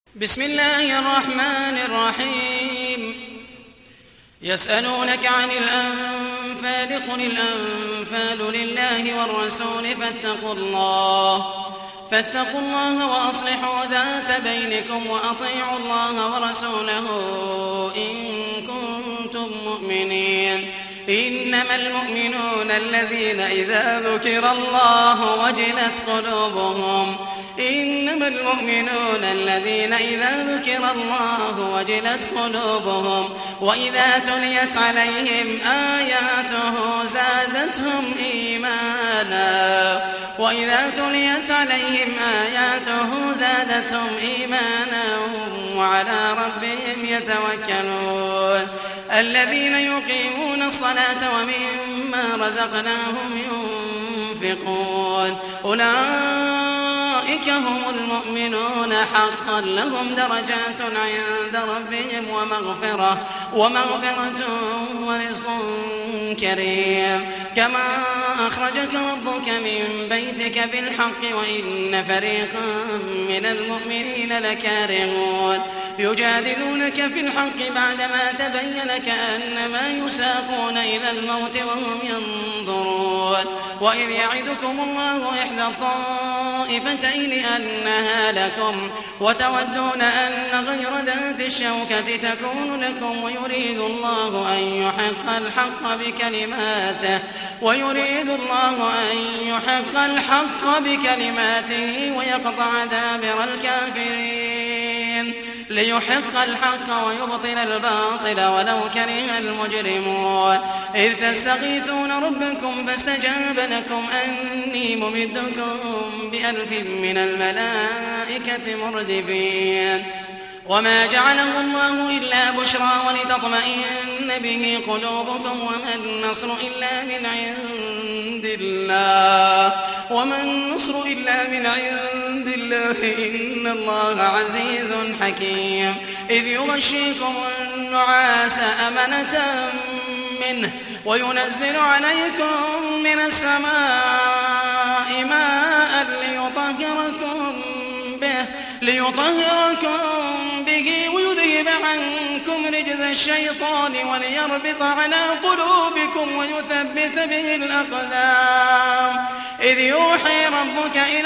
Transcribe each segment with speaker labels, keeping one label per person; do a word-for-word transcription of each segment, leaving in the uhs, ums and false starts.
Speaker 1: بسم الله الرحمن الرحيم يسألونك عن الأنفال قل الأنفال لله والرسول فاتقوا الله فاتقوا الله وأصلحوا ذات بينكم وأطيعوا الله ورسوله إن كنتم مؤمنين إنما المؤمنون الذين إذا ذكر الله وجلت قلوبهم إنما المؤمنون الذين إذا ذكر الله وجلت قلوبهم وإذا تليت عليهم آياته زادتهم إيمانا وإذا تليت عليهم آياته زادتهم إيمانا وعلى ربهم يتوكلون الذين يقيمون الصلاة ومما رزقناهم ينفقون أولئك هم المؤمنون حقا لهم درجات عند ربهم ومغفرة ومغفرة ورزق كريم كما أخرجك ربك من بيتك بالحق وإن فريقا من المؤمنين لكارهون يجادلونك في الحق بعدما تبين كأنما يساقون إلى الموت وهم ينظرون وإذ يعدكم الله إحدى الطائفتين أنها لكم وتودون أن غير ذات الشوكة تكون لكم ويريد الله أن يحق الحق بكلماته ويريد الله أن يحق الحق بكلماته ويقطع دابر الكافرين ليحق الحق ويبطل الباطل ولو كره المجرمون إذ تستغيثون ربكم فاستجاب لكم أني ممدكم بألف من الملائكة مردفين وما جعله الله إلا بشرى ولتطمئن به قلوبكم وما النصر إلا من عند الله وما النصر إلا من عند الله إن الله عزيز حكيم إذ يغشيكم النعاس أمنة منه وينزل عليكم من السماء ماء ليطهركم به ليطهركم به ويذهب عنكم رجز الشيطان وليربط على قلوبكم ويثبت به الأقدام إذ يوحي ربك إلى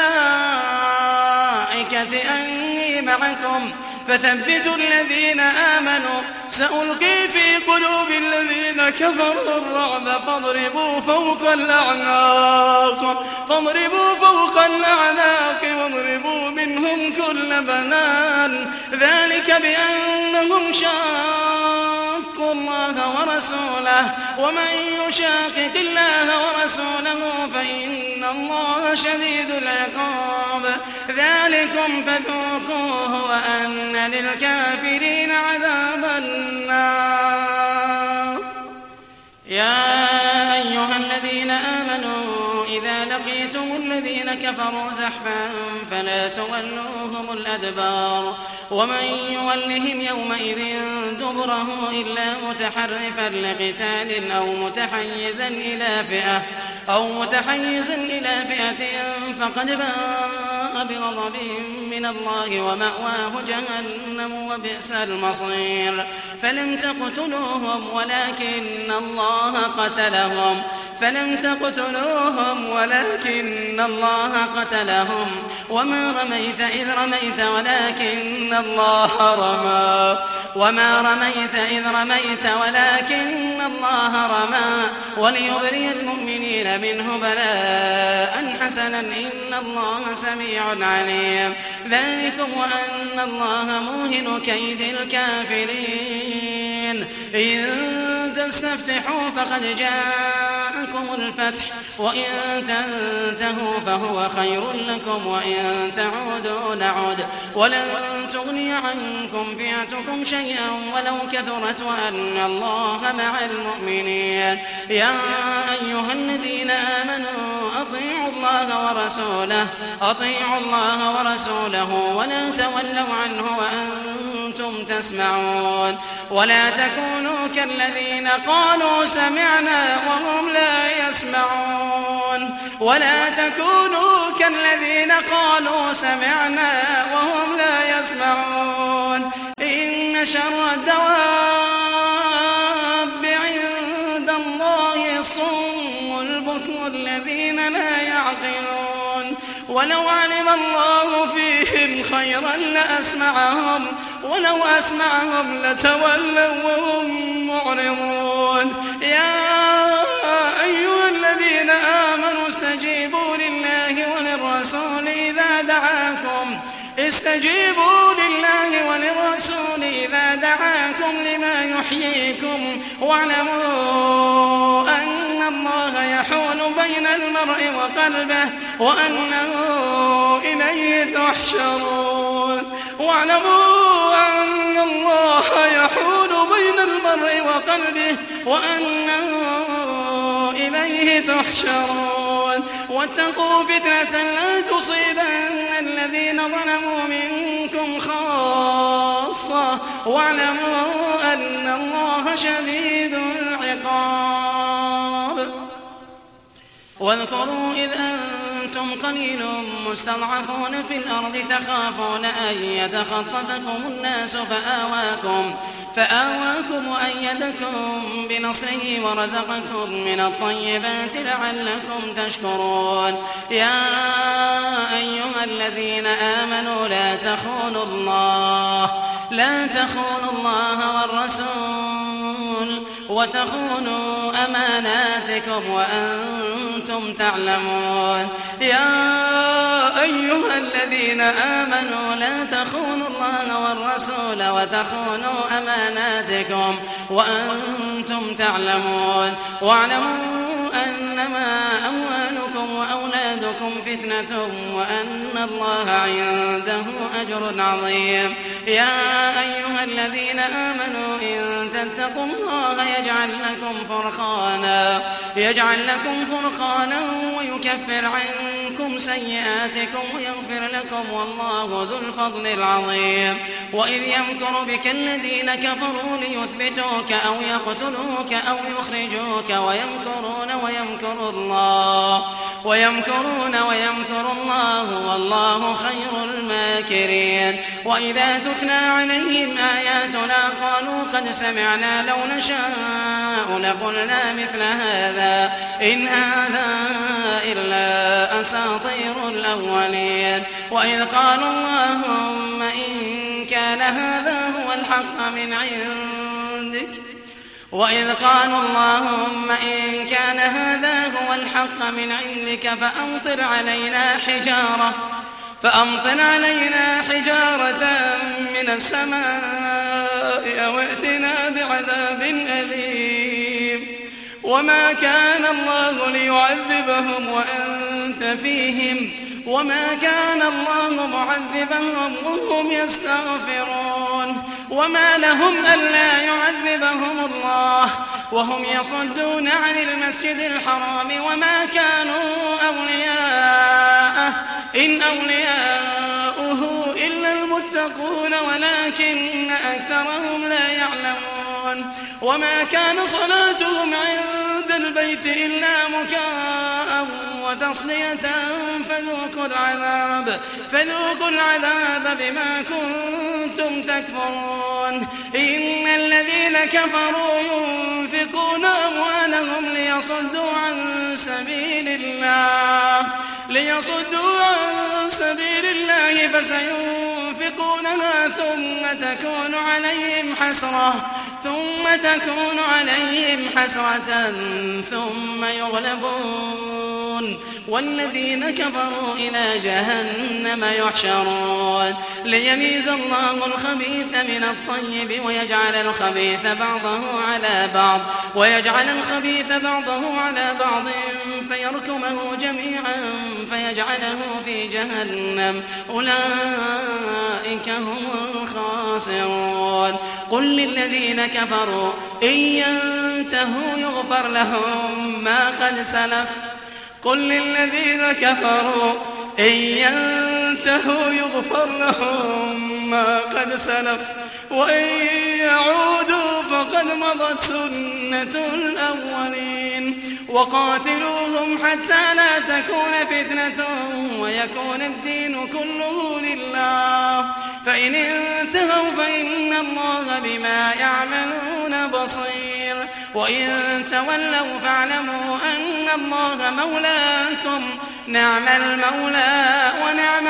Speaker 1: الملائكة أني معكم فثبتوا الذين آمنوا سألقي في قلوب الذين كفروا الرعب فاضربوا فوق الأعناق فاضربوا فوق الأعناق واضربوا منهم كل بنان ذلك بأنهم شاقوا الله ورسوله ومن يشاقق الله ورسوله فإن الله شديد العقاب ذلكم فذوقوه وأن للكافرين عذاب النار يا أيها الذين آمنوا إذا لقيتم الذين كفروا زحفا فلا تولوهم الأدبار ومن يولهم يومئذ دبره إلا متحرفا لقتال أو متحيزا إلى فئة أو متحيزا إلى فئة فقد باء بغضب من الله ومأواه جهنم وبئس المصير فلم تقتلوهم ولكن الله قتلهم فلم تقتلوهم ولكن الله قتلهم وما رميت إذ رميت ولكن الله رمى وما رميت إذ رميت ولكن الله رمى وليبري المؤمنين منه بلاء حسنا إن الله سميع عليم ذلكم وأن الله موهن كيد الكافرين إن تستفتحوا فقد جاءكم الفتح وإن تنتهوا فهو خير لكم وإن تعودوا نعد ولن تغني عنكم فئتكم شيئا ولو كثرت وأن الله مع المؤمنين يا أيها الذين آمنوا أطيعوا الله ورسوله أطيعوا الله ورسوله ولا تولوا عنه وأنتم وأنتم تسمعون ولا تكونوا كالذين قالوا سمعنا وهم لا يسمعون ولا تكونوا كالذين قالوا سمعنا وهم لا يسمعون إن شر الدواب عند الله الصم البكم الذين لا يعقلون ولو علم الله فيهم خيرا لأسمعهم ولو أسمعهم لتولوا وهم معرضون يا أيها الذين آمنوا استجيبوا لله وللرسول إذا دعاكم استجيبوا لله وللرسول إذا دعاكم لما يحييكم واعلموا أن الله يحول بين المرء وقلبه وأنه إليه تحشرون واعلموا أن الله يحول بين المرء وقلبه وأنه إليه تحشرون واتقوا فتنة لا تصيبن الذين ظلموا منكم خاصة واعلموا أن الله شديد العقاب واذكروا إذ أنتم قليل مستضعفون في الأرض تخافون أن يتخطفكم الناس فآواكم فآواكم وأيدكم بنصره ورزقكم من الطيبات لعلكم تشكرون يا أيها الذين آمنوا لا تخونوا الله لا تخونوا الله والرسول وتخونوا أماناتكم وأنتم تعلمون يا أيها الذين آمنوا لا تخونوا الله والرسول وتخونوا أماناتكم وأنتم تعلمون واعلموا أنما أموالكم وأولادكم فتنة وأن الله عنده أجر عظيم يا أيها الذين آمنوا إن تتقوا الله يجعل لكم فرقانا يجعل لكم فرقانا ويكفر عنكم سيئاتكم ويغفر لكم والله ذو الفضل العظيم وإذ يمكر بك الذين كفروا ليثبتوك أو يقتلوك أو يخرجوك ويمكرون ويمكر الله ويمكرون ويمكر الله والله خير الماكرين وإذا تتلى عليهم آياتنا قالوا قد سمعنا لو نشاء لقلنا مثل هذا إن هذا إلا أساطير الأولين وإذ قالوا اللهم إن كان هذا هو الحق من عندك وإذ قالوا اللهم إن كان هذا هو الحق من عندك فأمطر علينا حجارة فأمطر علينا حجارة من السماء أو ائتنا بعذاب أليم وما كان الله ليعذبهم وأنت فيهم وما كان الله معذبهم وهم يستغفرون وما لهم ألا يعذبهم الله وهم يصدون عن المسجد الحرام وما كانوا أولياءه إن أولياؤه إلا المتقون ولكن أكثرهم لا يعلمون وما كان صلاتهم عند البيت إلا مكاء وتصلية فذوقوا العذاب فذوقوا العذاب بما كنتم تكفرون إن الذين كفروا ينفقون أموالهم ليصدوا عن سبيل الله ليصدوا عن سبيل الله فسينفقونها ثم تكون عليهم حسرة ثم تكون عليهم حسرة ثم يغلبون والذين كفروا إلى جهنم يحشرون ليميز الله الخبيث من الطيب ويجعل الخبيث بعضه على بعض ويجعل الخبيث بعضه على بعض فيركمه جميعا فيجعله في جهنم أولئك هم الخاسرون قل للذين كفروا إن ينتهوا يغفر لهم ما قد سلف قل للذين كفروا إن ينتهوا يغفر لهم ما قد سلف وإن يعودوا فقد مضت سنة الأولين وقاتلوهم حتى لا تكون فتنة ويكون الدين كله لله فإن انتهوا فإن الله بما يعملون بصير وإن تولوا فاعلموا أن الله مولاكم نعم المولى ونعم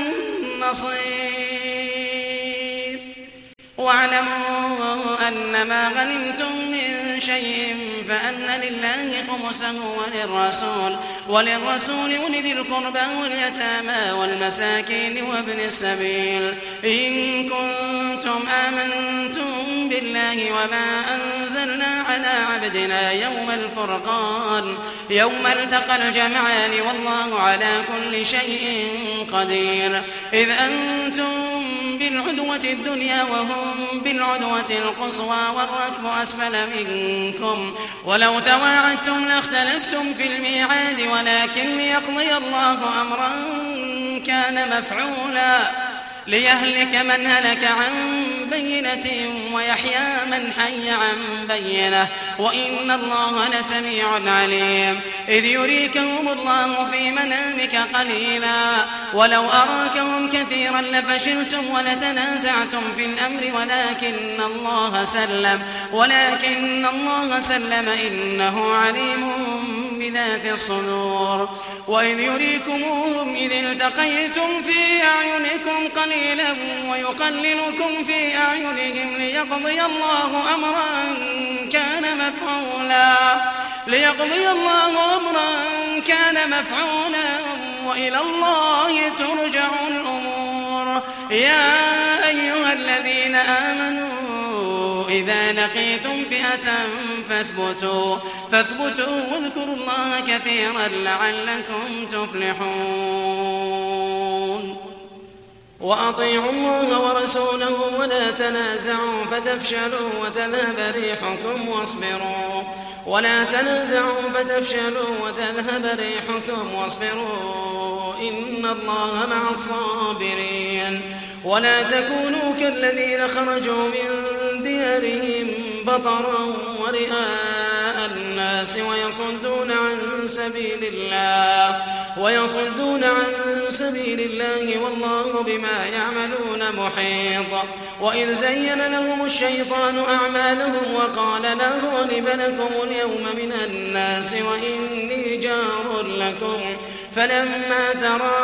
Speaker 1: النصير واعلموا أن ما غنمتم من شيء فأن لله خمسه وللرسول وللرسول ولذي القربى واليتامى والمساكين وابن السبيل إن كنتم آمنتم بالله وما أنزلنا على عبدنا يوم الفرقان يوم التقى الجمعان والله على كل شيء قدير إذ أنتم بالعدوة الدنيا وهم بالعدوة القصوى والركب أسفل منكم ولو تواعدتم لاختلفتم في الميعاد ولكن ليقضي الله أمرا كان مفعولا ليهلك من هلك عن بينة ويحيى من حي عن بينة وإن الله لسميع عليم إذ يريكهم الله في منامك قليلا ولو أراكهم كثيرا لفشلتم ولتنازعتم في الأمر ولكن الله سلم ولكن الله سلم إنه عليم بذات الصدور وإذ يريكموهم إذ التقيتم في أعينكم قليلا ويقللكم في أعينهم ليقضي الله أمرا كان مفعولا ليقضي الله أمرا كان مفعولا وإلى الله ترجع الأمور يا أيها الذين آمنوا إذا لقيتم فئة فاثبتوا فاثبتوا واذكروا الله كثيرا لعلكم تفلحون وأطيعوا الله ورسوله ولا تنازعوا فتفشلوا وتذهب ريحكم واصبروا ولا تنازعوا فتفشلوا وتذهب ريحكم واصبروا إن الله مع الصابرين ولا تكونوا كالذين خرجوا من ديارهم بطرا ورئاء الناس ويصدون عن سبيل الله ويصدون عن سبيل الله والله بما يعملون محيط وإذ زين لهم الشيطان أعمالهم وقال لا غالب لكم اليوم من الناس وإني جار لكم فلما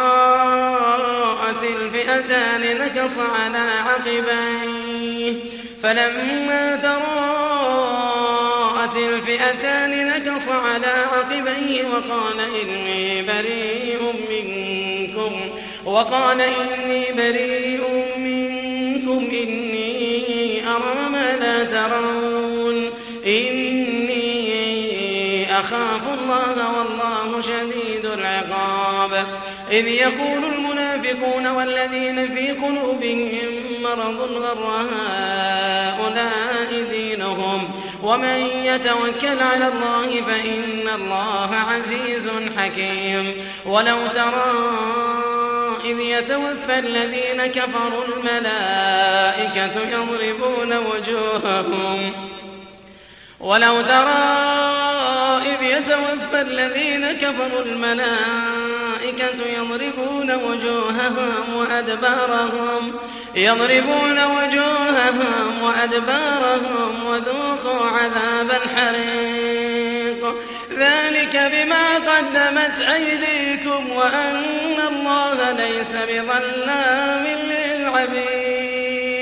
Speaker 1: تراءت الفئتان نكص على عقبيه فلما تراءت الفئتان نكص على عقبيه وقال إني بريء منكم وقال إني بريء منكم إني أرى ما لا ترون إني أخاف الله والله شديد العقاب إذ يقول المنافقون والذين في قلوبهم مرض غر هؤلاء دينهم ومن يتوكل على الله فإن الله عزيز حكيم ولو ترى إذ يتوفى الذين كفروا الملائكة يضربون وجوههم ولو ترى إذ يتوفى الذين كفروا الملائكة يضربون وجوههم وأدبارهم يضربون وجوههم وأدبارهم وذوقوا عذاب الحريق ذلك بما قدمت أيديكم وأن الله ليس بظلام للعبيد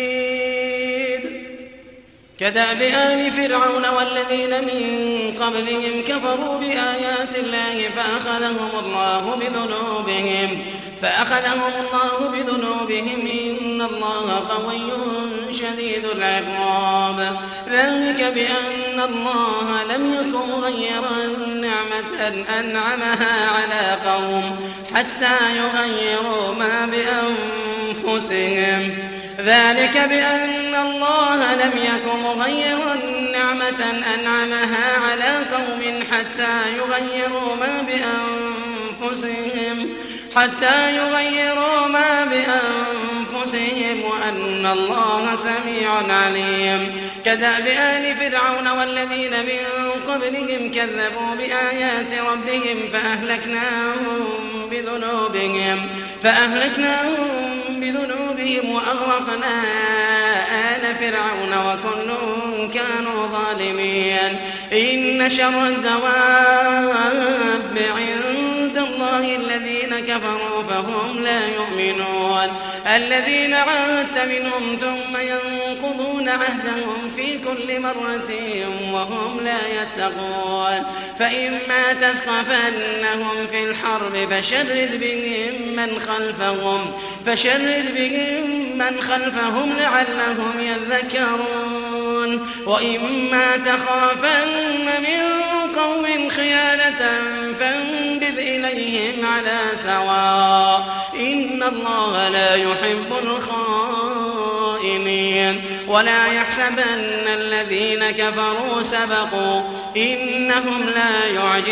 Speaker 1: كدأب آل فرعون والذين من قبلهم كفروا بآيات الله فأخذهم الله بذنوبهم فأخذهم الله بذنوبهم إن الله قوي شديد العقاب ذلك بأن الله لم يكن مغيرا نعمة أنعمها على قوم حتى يغيروا ما بأنفسهم ذلك بأن الله لم يكن مغيرا نعمة أنعمها على قوم حتى يغيروا ما بأنفسهم حتى يغيروا ما بأنفسهم قلوبهم وأن الله سميع عليم. كدأب آل فرعون والذين من قبلهم كذبوا بآيات ربهم فأهلكناهم بذنوبهم فأهلكناهم بذنوبهم وأغرقنا آل فرعون وكل كانوا ظالمين. إن شر الدواب عند الله الذين كفروا فهم لا يؤمنون. الذين عاهدت منهم ثم ينقضون عهدهم في كل مرة وهم لا يتقون. فإما تثقفنهم في الحرب فشرد بهم من خلفهم فشرد بهم من خلفهم لعلهم يذكرون. وإما تخافن من قوم خيانة فانبذ إليهم على سواء إن الله لا يحب الخائنين. ولا يحسبن الذين كفروا سبقوا إنهم لا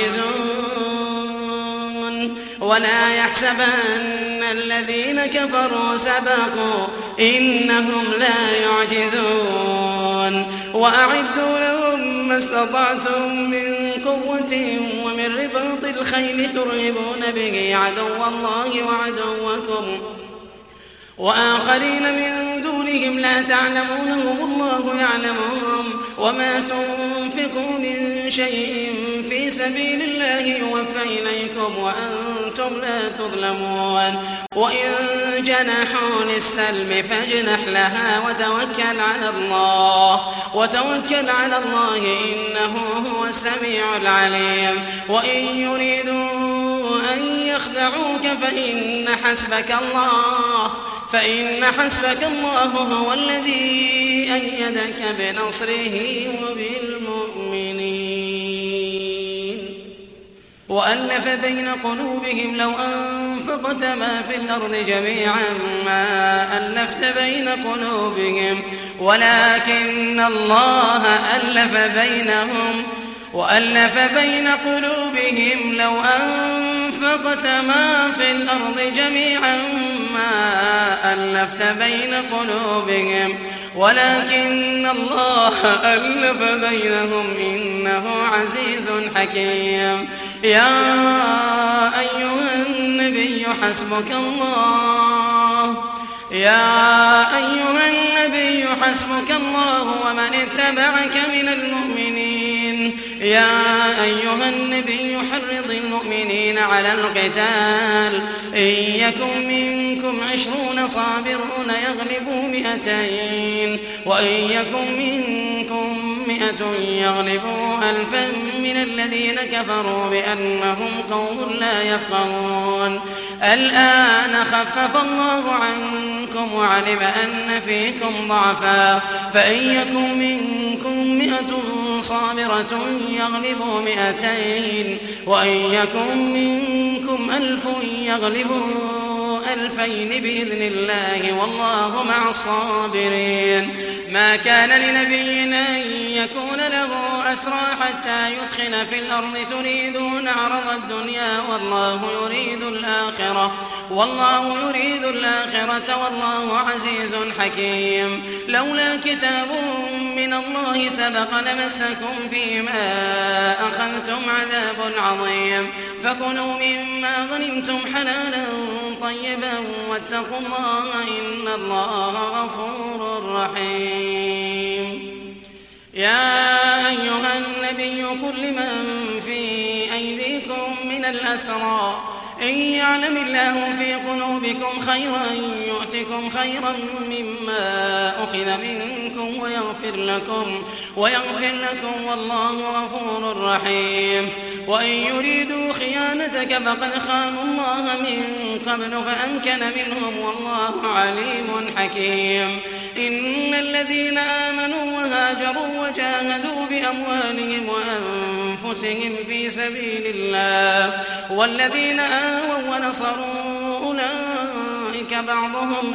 Speaker 1: يعجزون. ولا يحسبن الذين كفروا سبقوا إنهم لا يعجزون. وأعدوا لهم ما استطعتم من قوة ومن رباط الخيل ترهبون به عدو الله وعدوكم وآخرين من دونهم لا تعلمونهم الله يعلمهم. وما تنفقوا من شيء في سبيل الله يوفى إليكم وأنتم لا تظلمون. وإن جنحوا للسلم فاجنح لها وتوكل على الله وتوكل على الله إنه هو السميع العليم. وإن يريدوا أن يخدعوك فإن حسبك الله فإن حسبك الله هو الذي أيدك بنصره وبالمؤمنين. وألف بين قلوبهم لو أنفقت ما في الأرض جميعا ما ألفت بين قلوبهم ولكن الله ألف بينهم وألف بين قلوبهم لو أنفقت ما في الأرض جميعا ما ألفت بين قلوبهم ولكن الله ألف بينهم إنه عزيز حكيم. يا أيها النبي حسبك الله يا أيها النبي حسبك الله ومن اتبعك من المؤمنين. يا أيها النبي حرض المؤمنين على القتال إن يكن منكم عشرون صابرون يغلبوا مئتين وإن يكن منكم مئة يغلبوا ألفا من الذين كفروا بأنهم قوم لا يفقهون. الآن خفف الله عنكم وعلم أن فيكم ضعفا فإن يكن منكم مئة صابرة يغلبوا مئتين وإن يكن منكم ألف يغلبوا ألفين بإذن الله والله مع الصابرين. ما كان لنبي أن يكون له أسرى حتى يثخن في الأرض تريدون عرض الدنيا والله يريد الآخرة والله يريد الآخرة والله عزيز حكيم. لولا كتاب من الله سبق لمسكم فيما أخذتم عذاب عظيم. فكلوا مما غنمتم حلالا طيبا واتقوا الله إن الله غفور رحيم. يا أيها النبي قل لمن في أيديكم من الأسرى إن يعلم الله في قلوبكم خيرا يؤتكم خيرا مما أخذ منكم ويغفر لكم ويغفر لكم والله غفور رحيم. وإن يريدوا خيانتك فقد خانوا الله من قبل فأمكن منهم والله عليم حكيم. إن الذين آمنوا وهاجروا وجاهدوا بأموالهم وأنفسهم في سبيل الله والذين آووا ونصروا أولئك بعضهم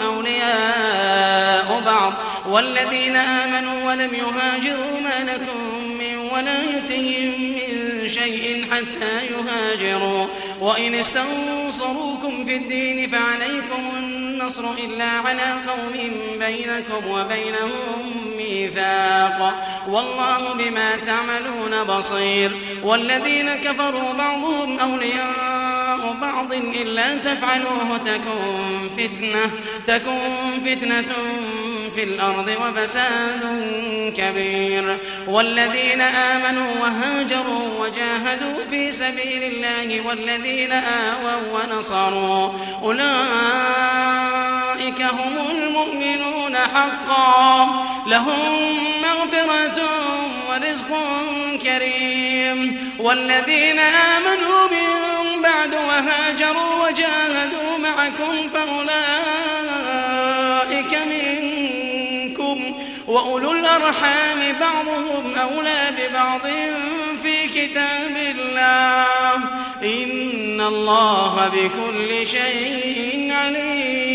Speaker 1: أولياء بعض والذين آمنوا ولم يهاجروا ما لكم من ولايتهم من شيء حتى يهاجروا وإن استنصروكم في الدين فعليكم النصر إلا على قوم بينكم وبينهم ميثاق والله بما تعملون بصير والذين كفروا بعضهم أولياء بعض إلا تفعلوه تكن فتنة, تكن فتنة في الأرض وفساد كبير والذين آمنوا وهاجروا وجاهدوا في سبيل الله والذين آووا ونصروا أولئك هم المؤمنون حقا لهم مغفرة ورزق كريم والذين آمنوا من بعد وهاجروا وجاهدوا معكم فأولئك منكم وأولو الأرحام بعضهم أولى ببعض في كتاب الله إن الله بكل شيء عليم.